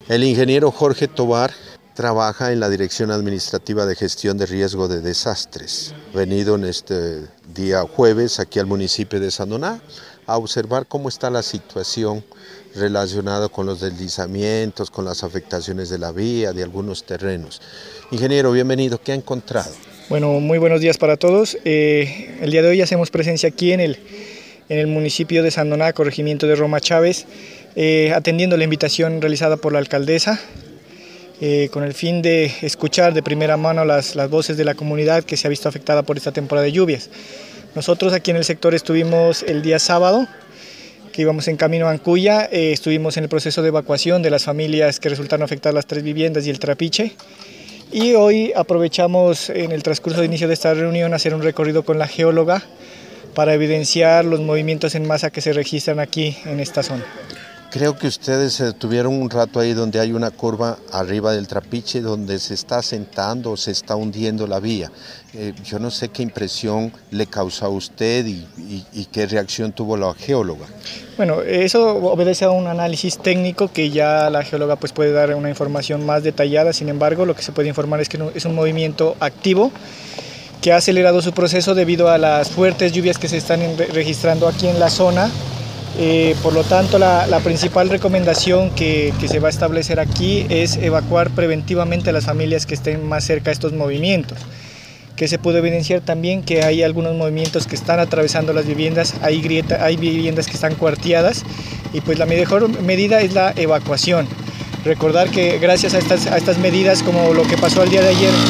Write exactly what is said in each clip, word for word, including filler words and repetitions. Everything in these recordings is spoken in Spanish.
El ingeniero Jorge Tovar trabaja en la Dirección Administrativa de Gestión de Riesgo de Desastres. Venido en este día jueves aquí al municipio de Sandoná a observar cómo está la situación relacionada con los deslizamientos, con las afectaciones de la vía, de algunos terrenos. Ingeniero, bienvenido. ¿Qué ha encontrado? Bueno, muy buenos días para todos. Eh, el día de hoy hacemos presencia aquí en el, en el municipio de Sandoná, corregimiento de Roma Chávez, eh, atendiendo la invitación realizada por la alcaldesa, eh, con el fin de escuchar de primera mano las, las voces de la comunidad que se ha visto afectada por esta temporada de lluvias. Nosotros aquí en el sector estuvimos el día sábado, que íbamos en camino a Ancuya, eh, estuvimos en el proceso de evacuación de las familias que resultaron afectadas, las tres viviendas y el trapiche. Y hoy aprovechamos en el transcurso de inicio de esta reunión hacer un recorrido con la geóloga para evidenciar los movimientos en masa que se registran aquí en esta zona. Creo que ustedes se detuvieron un rato ahí donde hay una curva arriba del trapiche donde se está asentando o se está hundiendo la vía. Eh, yo no sé qué impresión le causó a usted y, y, y qué reacción tuvo la geóloga. Bueno, eso obedece a un análisis técnico que ya la geóloga pues, puede dar una información más detallada. Sin embargo, lo que se puede informar es que es un movimiento activo que ha acelerado su proceso debido a las fuertes lluvias que se están registrando aquí en la zona. Eh, por lo tanto, la, la principal recomendación que, que se va a establecer aquí es evacuar preventivamente a las familias que estén más cerca de estos movimientos. Que se puede evidenciar también que hay algunos movimientos que están atravesando las viviendas, hay, grieta, hay viviendas que están cuarteadas y pues la mejor medida es la evacuación. Recordar que gracias a estas, a estas medidas, como lo que pasó el día de ayer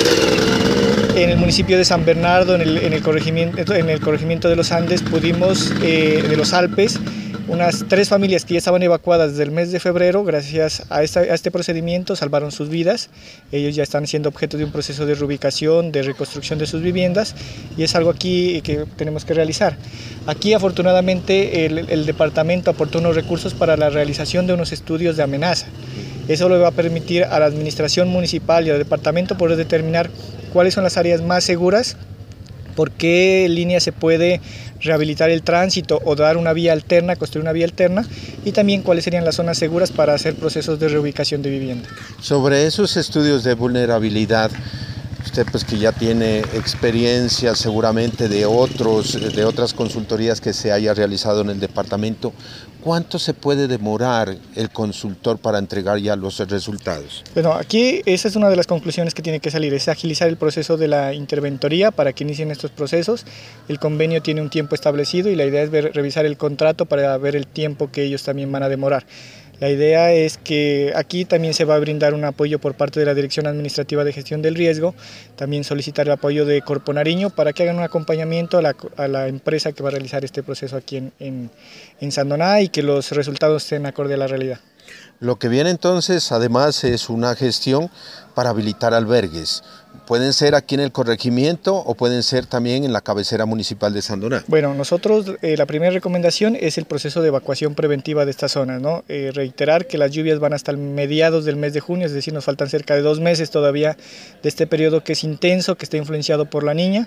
en el municipio de San Bernardo, en el, en el, corregimiento, en el corregimiento de los Andes, pudimos, eh, de los Alpes, unas tres familias que ya estaban evacuadas desde el mes de febrero, gracias a, esta, a este procedimiento, salvaron sus vidas. Ellos ya están siendo objeto de un proceso de reubicación, de reconstrucción de sus viviendas, y es algo aquí que tenemos que realizar. Aquí, afortunadamente, el, el departamento aportó unos recursos para la realización de unos estudios de amenaza. Eso le va a permitir a la administración municipal y al departamento poder determinar cuáles son las áreas más seguras, por qué línea se puede rehabilitar el tránsito o dar una vía alterna, construir una vía alterna, y también cuáles serían las zonas seguras para hacer procesos de reubicación de vivienda. Sobre esos estudios de vulnerabilidad, usted pues que ya tiene experiencia seguramente de, otros, de otras consultorías que se haya realizado en el departamento, ¿cuánto se puede demorar el consultor para entregar ya los resultados? Bueno, aquí esa es una de las conclusiones que tiene que salir, es agilizar el proceso de la interventoría para que inicien estos procesos. El convenio tiene un tiempo establecido y la idea es ver, revisar el contrato para ver el tiempo que ellos también van a demorar. La idea es que aquí también se va a brindar un apoyo por parte de la Dirección Administrativa de Gestión del Riesgo, también solicitar el apoyo de Corpo Nariño para que hagan un acompañamiento a la, a la empresa que va a realizar este proceso aquí en, en, en Sandoná y que los resultados estén acorde a la realidad. Lo que viene entonces, además, es una gestión para habilitar albergues. Pueden ser aquí en el corregimiento o pueden ser también en la cabecera municipal de Sandoná. Bueno, nosotros eh, la primera recomendación es el proceso de evacuación preventiva de esta zona, ¿no? Eh, reiterar que las lluvias van hasta mediados del mes de junio, es decir, nos faltan cerca de dos meses todavía de este periodo que es intenso, que está influenciado por la Niña.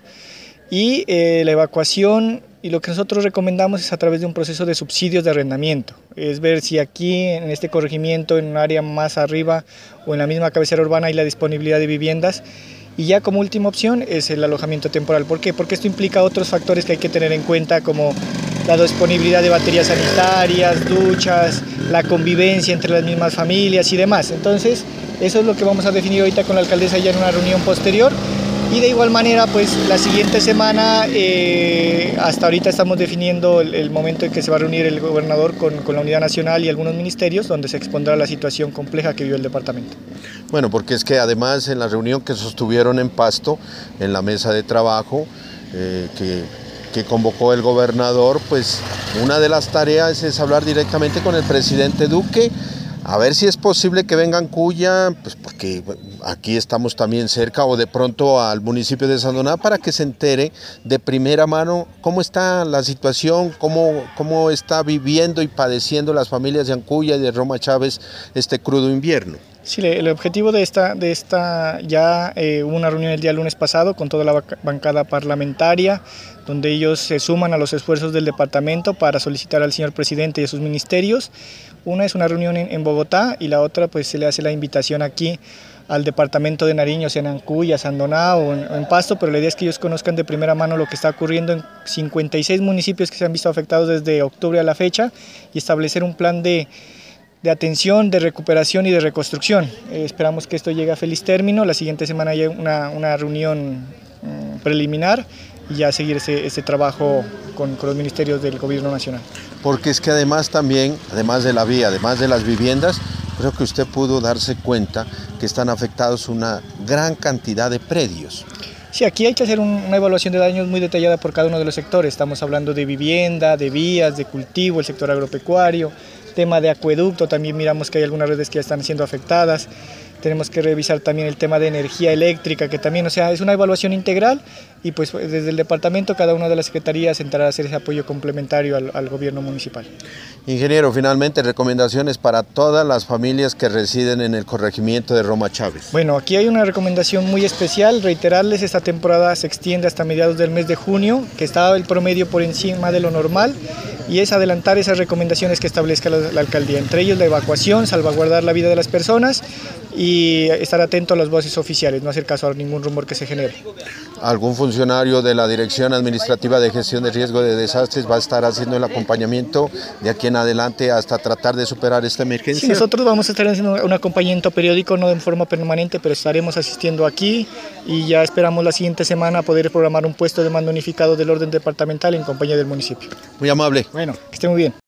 Y eh, la evacuación, y lo que nosotros recomendamos es a través de un proceso de subsidios de arrendamiento, es ver si aquí en este corregimiento, en un área más arriba o en la misma cabecera urbana hay la disponibilidad de viviendas. Y ya como última opción es el alojamiento temporal. ¿Por qué? Porque esto implica otros factores que hay que tener en cuenta, como la disponibilidad de baterías sanitarias, duchas, la convivencia entre las mismas familias y demás. Entonces, eso es lo que vamos a definir ahorita con la alcaldesa ya en una reunión posterior. Y de igual manera, pues la siguiente semana, eh, hasta ahorita estamos definiendo el, el momento en que se va a reunir el gobernador con, con la Unidad Nacional y algunos ministerios, donde se expondrá la situación compleja que vive el departamento. Bueno, porque es que además en la reunión que sostuvieron en Pasto, en la mesa de trabajo eh, que, que convocó el gobernador, pues una de las tareas es hablar directamente con el presidente Duque, a ver si es posible que venga a Ancuya, pues porque aquí estamos también cerca, o de pronto al municipio de Sandoná, para que se entere de primera mano cómo está la situación, cómo, cómo está viviendo y padeciendo las familias de Ancuya y de Roma Chávez este crudo invierno. Sí, el objetivo de esta, de esta ya eh, hubo una reunión el día lunes pasado con toda la bancada parlamentaria, donde ellos se suman a los esfuerzos del departamento para solicitar al señor presidente y a sus ministerios. Una es una reunión en, en Bogotá y la otra pues se le hace la invitación aquí al departamento de Nariño, sea en Ancuy, a Sandoná o en, en Pasto, pero la idea es que ellos conozcan de primera mano lo que está ocurriendo en cincuenta y seis municipios que se han visto afectados desde octubre a la fecha y establecer un plan de de atención, de recuperación y de reconstrucción. Eh, esperamos que esto llegue a feliz término. La siguiente semana hay una, una reunión um, preliminar y ya seguir ese, ese trabajo con, con los ministerios del Gobierno Nacional. Porque es que además también, además de la vía, además de las viviendas, creo que usted pudo darse cuenta que están afectados una gran cantidad de predios. Sí, aquí hay que hacer un, una evaluación de daños muy detallada por cada uno de los sectores. Estamos hablando de vivienda, de vías, de cultivo, el sector agropecuario, tema de acueducto, también miramos que hay algunas redes que ya están siendo afectadas. Tenemos que revisar también el tema de energía eléctrica, que también, o sea, es una evaluación integral y pues desde el departamento cada una de las secretarías entrará a hacer ese apoyo complementario al, al gobierno municipal. Ingeniero, finalmente recomendaciones para todas las familias que residen en el corregimiento de Roma Chávez. Bueno, aquí hay una recomendación muy especial, reiterarles, esta temporada se extiende hasta mediados del mes de junio, que está el promedio por encima de lo normal, y es adelantar esas recomendaciones que establezca la, la alcaldía, entre ellos la evacuación, salvaguardar la vida de las personas y estar atento a las voces oficiales, no hacer caso a ningún rumor que se genere. ¿Algún funcionario de la Dirección Administrativa de Gestión de Riesgo de Desastres va a estar haciendo el acompañamiento de aquí en adelante hasta tratar de superar esta emergencia? Sí, nosotros vamos a estar haciendo un acompañamiento periódico, no de forma permanente, pero estaremos asistiendo aquí y ya esperamos la siguiente semana poder programar un puesto de mando unificado del orden departamental en compañía del municipio. Muy amable. Bueno, que esté muy bien.